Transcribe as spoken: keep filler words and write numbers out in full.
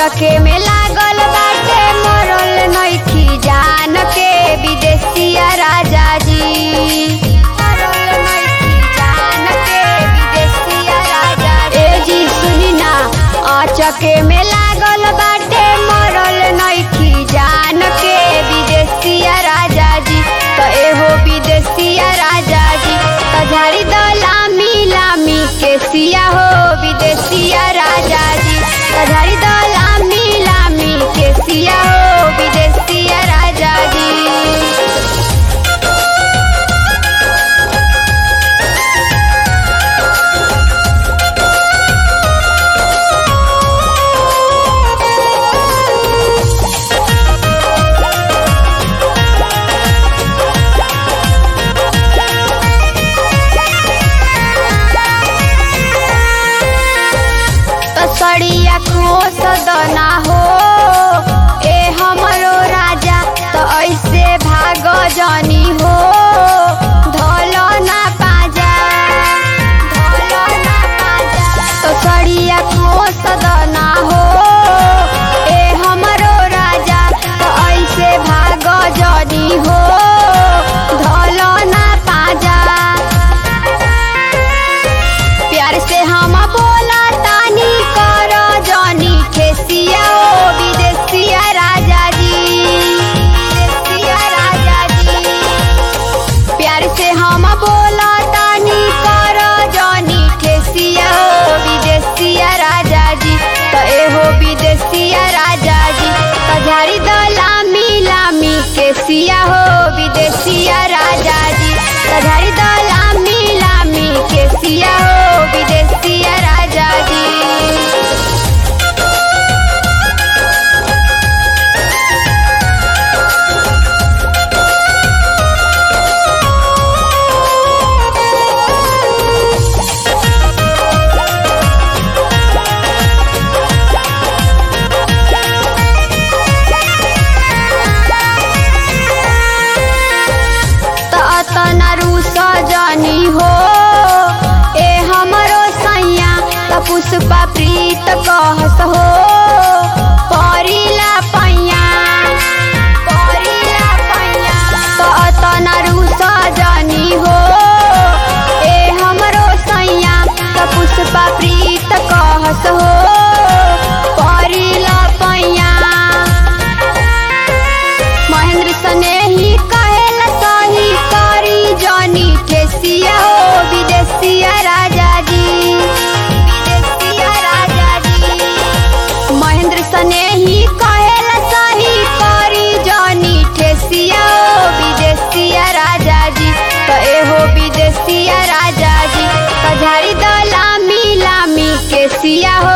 चके में लागल बाटे मरल नइखी जान के विदेशिया राजा जी। मरल नइखी जान के विदेशिया राजा जी। ए जी सुनी ना, चके में लागल बाटे मरल नइखी जान के विदेशिया राजा जी। तो एहो विदेशिया राजा जी, तो झाड़ी द लामी लामी के सिया हो विदेशिया राजा जी। तो झाड़ी द लामी लामी के सिया हो विदेशिया राजा जी। सड़िया खोस दना हो ए हमरो राजा, तो ऐसे भाग जानी हो धोलो ना पाजा, धोलो ना पाजा। तो सड़िया खोस दना हो ए हमरो राजा, तो ऐसे भाग जानी हो धोलो ना पाजा। प्यार से हम बोला तानी करो जानी खेसिया ओ विदेशिया राजा जी, विदेशिया राजा जी। प्यार से हम बोला तानी करो जानी खेसिया ओ विदेशिया राजा जी। तो एहो विदेशिया राजा जी, तो झाड़ी द लामी लामी के सिया हो विदेशिया राजा जी। तो झाड़ी द लामी लामी के सिया हो विदेशिया राजा जी। जानी हो ए हमरो सैया, तो पुष्पा प्रीत कहस हो परिला पैया, परिला पैया। तो अतना रूस जानी हो ए हमरो सैया, तो पुष्पा प्रीत कहस हो परिला पैया। महेंद्र स्नेही कहेला सही करी जानी खेसिया हो विदेशिया राजा जी, विदेशिया राजा जी। महेंद्र स्नेही कहेला सही करी जानी खेसिया हो विदेशिया राजा जी। तो एहो विदेशिया राजा जी, तो झाड़ी द लामी लामी के सिया हो